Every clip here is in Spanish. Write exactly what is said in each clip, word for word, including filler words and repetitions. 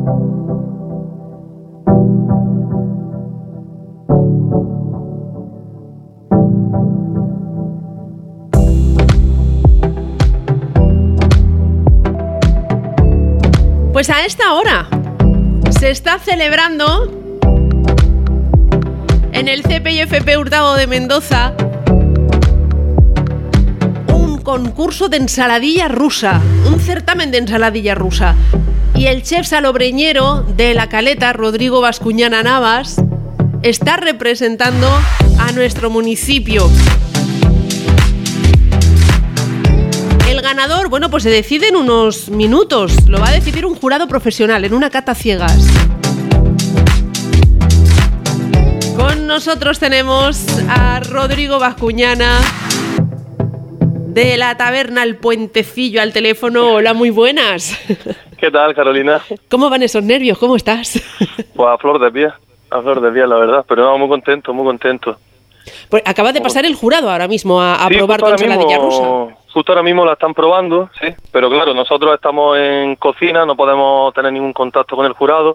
Pues a esta hora se está celebrando en el C P I F P Hurtado de Mendoza un concurso de ensaladilla rusa, un certamen de ensaladilla rusa. Y el chef salobreñero de La Caleta, Rodrigo Bascuñana Navas, está representando a nuestro municipio. El ganador, bueno, pues se decide en unos minutos. Lo va a decidir un jurado profesional en una cata ciegas. Con nosotros tenemos a Rodrigo Bascuñana de la taberna El Puentecillo al teléfono. Hola, muy buenas. ¿Qué tal, Carolina? ¿Cómo van esos nervios? ¿Cómo estás? Pues a flor de pie, a flor de pie, la verdad. Pero no, muy contento, muy contento. Pues acaba de pasar el jurado ahora mismo a, a sí, probar tu ensaladilla rusa. Justo ahora mismo la están probando, sí. Pero claro, nosotros estamos en cocina, no podemos tener ningún contacto con el jurado.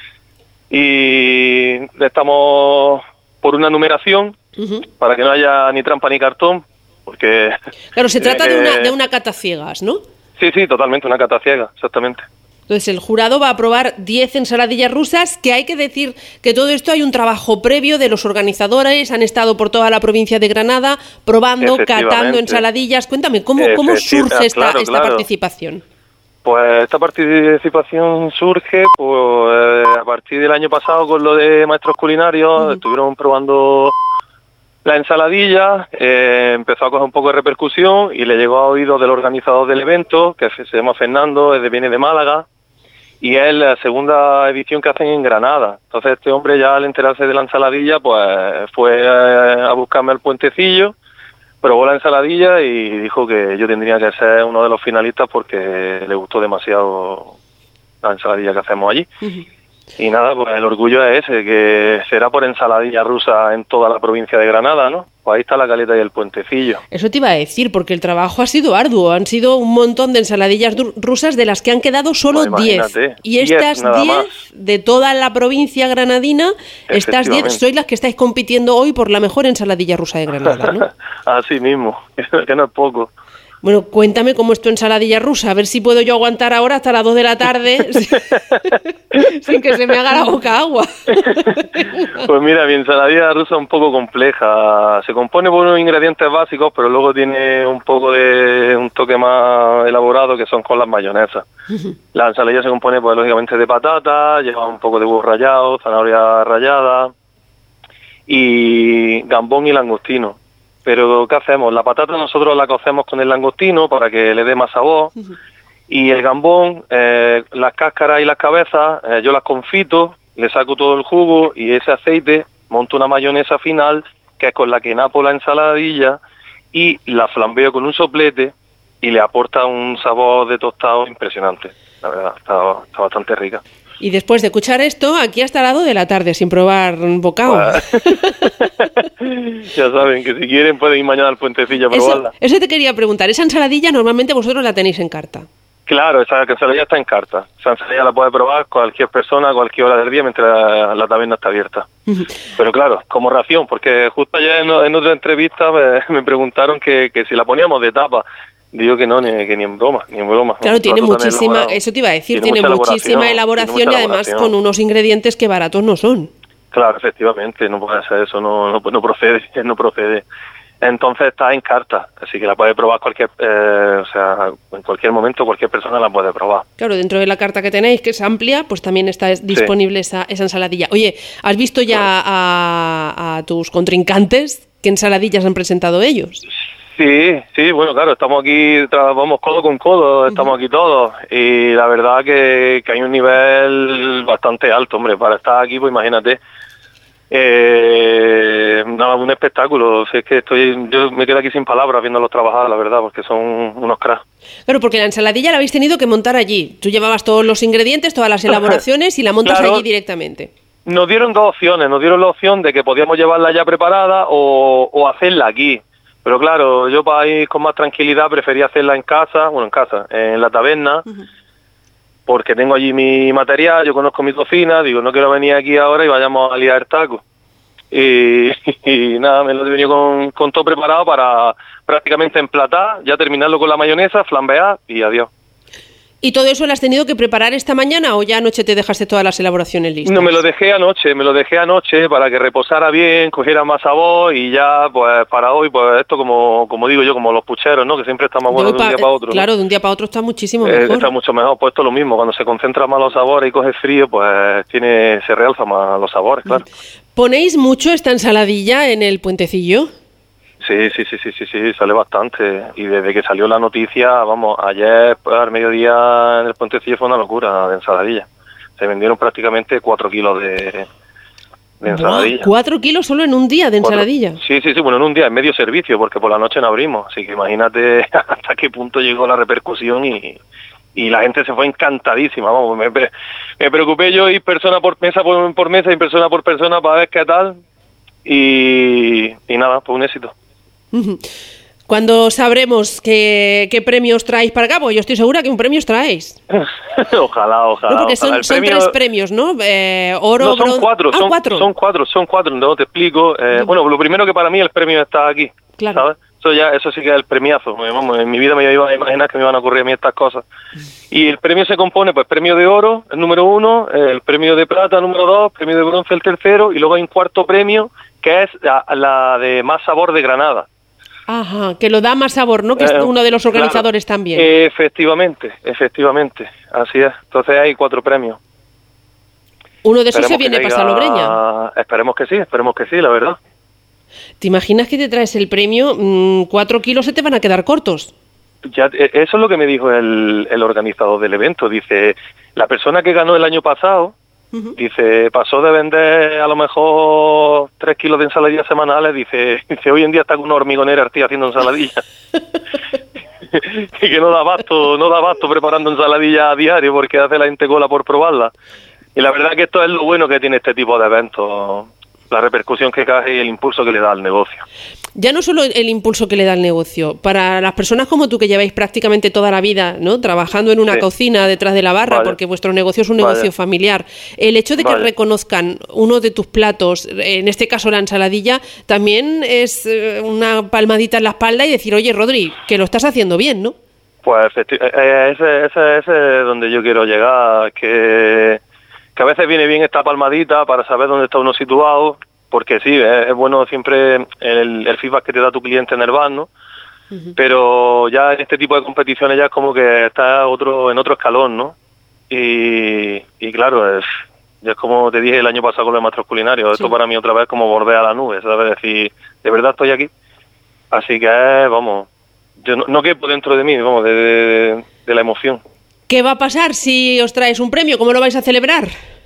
Y estamos por una numeración, uh-huh, para que no haya ni trampa ni cartón. Porque claro, se trata que... de una de una cata ciegas, ¿no? Sí, sí, totalmente, una cata ciega, exactamente. Entonces el jurado va a probar diez ensaladillas rusas, que hay que decir que todo esto hay un trabajo previo de los organizadores, han estado por toda la provincia de Granada probando, catando ensaladillas. Cuéntame, ¿cómo, cómo surge esta, claro, esta claro. participación? Pues esta participación surge pues, a partir del año pasado con lo de maestros culinarios, uh-huh, estuvieron probando la ensaladilla, eh, empezó a coger un poco de repercusión y le llegó a oídos del organizador del evento, que se llama Fernando, es de, viene de Málaga, y es la segunda edición que hacen en Granada. Entonces este hombre, ya al enterarse de la ensaladilla, pues fue a buscarme al Puentecillo, probó la ensaladilla y dijo que yo tendría que ser uno de los finalistas porque le gustó demasiado la ensaladilla que hacemos allí. Uh-huh. Y nada, pues el orgullo es ese, que será por ensaladilla rusa en toda la provincia de Granada, ¿no? Pues ahí está La Caleta y el Puentecillo. Eso te iba a decir, porque el trabajo ha sido arduo. Han sido un montón de ensaladillas rusas de las que han quedado solo diez. Pues y estas diez de toda la provincia granadina, estas diez sois las que estáis compitiendo hoy por la mejor ensaladilla rusa de Granada, ¿no? Así mismo, que no es poco. Bueno, cuéntame cómo es tu ensaladilla rusa, a ver si puedo yo aguantar ahora hasta las dos de la tarde sin que se me haga la boca agua. Pues mira, mi ensaladilla rusa es un poco compleja. Se compone por unos ingredientes básicos, pero luego tiene un poco de un toque más elaborado que son con las mayonesas. La ensaladilla se compone, pues lógicamente, de patata, lleva un poco de huevo rallado, zanahoria rallada y gambón y langostino. Pero ¿qué hacemos? La patata nosotros la cocemos con el langostino para que le dé más sabor. Uh-huh. Y el gambón, eh, las cáscaras y las cabezas, eh, yo las confito, le saco todo el jugo y ese aceite monto una mayonesa final que es con la que napo la ensaladilla y la flambeo con un soplete y le aporta un sabor de tostado impresionante. La verdad, está, está bastante rica. Y después de escuchar esto, aquí hasta las dos de la tarde sin probar un bocado. Ya saben que si quieren pueden ir mañana al Puentecillo a probarla. Eso, eso te quería preguntar. Esa ensaladilla normalmente vosotros la tenéis en carta. Claro, esa ensaladilla está en carta. Esa ensaladilla la puede probar cualquier persona a cualquier hora del día mientras la, la taberna está abierta. Pero claro, como ración, porque justo ayer en, en otra entrevista me, me preguntaron que, que si la poníamos de tapa. Digo que no, ni, que ni en broma, ni en broma. Claro, tiene muchísima, eso te iba a decir, tiene, tiene muchísima elaboración, tiene mucha elaboración y además elaboración. Con unos ingredientes que baratos no son. Claro, efectivamente, no puede ser eso, no, no, no procede, no procede. Entonces está en carta, así que la puede probar cualquier, eh, o sea, en cualquier momento cualquier persona la puede probar. Claro, dentro de la carta que tenéis, que es amplia, pues también está disponible sí. esa, esa ensaladilla. Oye, ¿has visto ya claro. a, a tus contrincantes? ¿Qué ensaladillas han presentado ellos? Sí, sí, bueno, claro, estamos aquí, vamos codo con codo, estamos aquí todos, y la verdad que, que hay un nivel bastante alto, hombre, para estar aquí, pues imagínate, eh, no, un espectáculo, o sea, es que estoy, yo me quedo aquí sin palabras viéndolos trabajar, la verdad, porque son unos cracks. Claro, porque la ensaladilla la habéis tenido que montar allí, tú llevabas todos los ingredientes, todas las elaboraciones y la montas claro. allí directamente. Nos dieron dos opciones, nos dieron la opción de que podíamos llevarla ya preparada o, o hacerla aquí. Pero claro, yo para ir con más tranquilidad prefería hacerla en casa, bueno, en casa, en la taberna, uh-huh. porque tengo allí mi material, yo conozco mi cocina, digo, no quiero venir aquí ahora y vayamos a liar el taco. Y, y nada, me lo he venido con, con todo preparado para prácticamente emplatar, ya terminarlo con la mayonesa, flambear y adiós. ¿Y todo eso lo has tenido que preparar esta mañana o ya anoche te dejaste todas las elaboraciones listas? No, me lo dejé anoche, me lo dejé anoche para que reposara bien, cogiera más sabor y ya, pues para hoy, pues esto como como digo yo, como los pucheros, ¿no? Que siempre está más bueno de un día para otro. Claro, ¿no? De un día para otro está muchísimo eh, mejor. Está mucho mejor, pues esto es lo mismo, cuando se concentra más los sabores y coge frío, pues tiene se realza más los sabores, claro. ¿Ponéis mucho esta ensaladilla en el puentecillo? Sí, sí, sí, sí, sí, sí, sale bastante. Y desde que salió la noticia, vamos, ayer pues, al mediodía en el puentecillo fue una locura de ensaladilla. Se vendieron prácticamente cuatro kilos de, de ensaladilla. ¿Cuatro kilos solo en un día de ensaladilla? Cuatro, sí, sí, sí, bueno, en un día, en medio servicio, porque por la noche no abrimos. Así que imagínate hasta qué punto llegó la repercusión y, y la gente se fue encantadísima. Vamos, me, me preocupé yo ir persona por mesa por, por mesa y persona por persona para ver qué tal. Y, y nada, pues un éxito. ¿Cuándo sabremos qué, qué premios traéis para acá? Pues yo estoy segura que un premio os traéis. Ojalá, ojalá. No, porque ojalá. son, son premio... tres premios, ¿no? Eh, oro, no, son bron... cuatro, ah, son cuatro. Son cuatro, son cuatro, no te explico. Eh, bueno, lo primero que para mí el premio está aquí, claro. ¿sabes? Eso ya, eso sí que es el premiazo. Vamos, en mi vida me iba a imaginar que me iban a ocurrir a mí estas cosas. Y el premio se compone, pues, premio de oro, el número uno, el premio de plata, el número dos, premio de bronce, el tercero, y luego hay un cuarto premio, que es la, la de más sabor de Granada. Ajá, que lo da más sabor, ¿no? Que es uno de los organizadores claro, también. Efectivamente, efectivamente, así es. Entonces hay cuatro premios. Uno de esos se viene para Salobreña. Esperemos que sí, esperemos que sí, la verdad. ¿Te imaginas que te traes el premio? Mmm, cuatro kilos se te van a quedar cortos. Ya, eso es lo que me dijo el, el organizador del evento. Dice, la persona que ganó el año pasado, uh-huh. dice, pasó de vender a lo mejor tres kilos de ensaladillas semanales, dice, dice hoy en día está con una hormigonera artía haciendo ensaladillas. Y que no da abasto, no da abasto preparando ensaladillas a diario porque hace la gente cola por probarla. Y la verdad que esto es lo bueno que tiene este tipo de eventos, la repercusión que cae y el impulso que le da al negocio. Ya no solo el impulso que le da al negocio, para las personas como tú que lleváis prácticamente toda la vida, ¿no? Trabajando en una sí. cocina detrás de la barra, vale. porque vuestro negocio es un negocio vale. familiar, el hecho de que vale. reconozcan uno de tus platos, en este caso la ensaladilla, también es una palmadita en la espalda y decir, oye, Rodri, que lo estás haciendo bien, ¿no? Pues ese, ese, ese es donde yo quiero llegar, que... que a veces viene bien esta palmadita para saber dónde está uno situado, porque sí, es, es bueno siempre el, el feedback que te da tu cliente en el bar, ¿no? Uh-huh. Pero ya en este tipo de competiciones ya es como que está otro en otro escalón, ¿no? Y, y claro, es, ya es como te dije el año pasado con los maestros culinarios, sí. esto para mí otra vez como volver a la nube, ¿sabes? Es decir, de verdad estoy aquí. Así que, vamos, yo no, no quepo dentro de mí, vamos, de, de, de la emoción. ¿Qué va a pasar si os traes un premio? ¿Cómo lo vais a celebrar?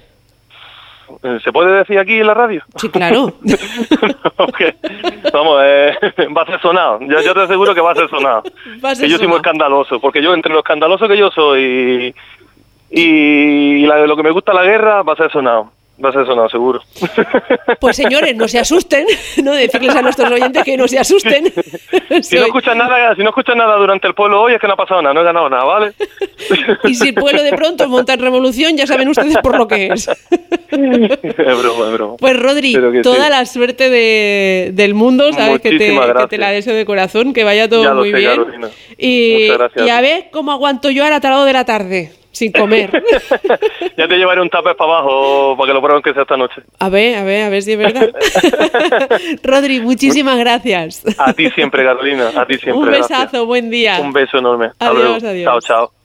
¿Se puede decir aquí en la radio? Sí, claro. Okay. Vamos, eh, va a ser sonado. Yo, yo te aseguro que va a ser sonado. Va a ser que yo sonado. soy muy escandaloso, porque yo entre lo escandaloso que yo soy y, y la, lo que me gusta la guerra, va a ser sonado. Va a ser sonado, seguro. Pues señores, no se asusten, no decirles a nuestros oyentes que no se asusten. Si no escuchan nada, si no escuchan nada durante el pueblo hoy es que no ha pasado nada, no he ganado nada, ¿vale? Y si el pueblo de pronto monta en revolución, ya saben ustedes por lo que es. Es broma, es broma. Pues Rodri, toda sí. la suerte de, del mundo, sabes que te, que te la deseo de corazón, que vaya todo ya muy sé, bien. Carolina. Y, y a ver cómo aguanto yo ahora tarado de la tarde. Sin comer. Ya te llevaré un tupper para abajo para que lo prueben que sea esta noche. A ver, a ver, a ver si es verdad. Rodri, muchísimas gracias. A ti siempre, Carolina. A ti siempre. Un besazo, gracias. Buen día. Un beso enorme. Adiós, adiós. Chao, chao.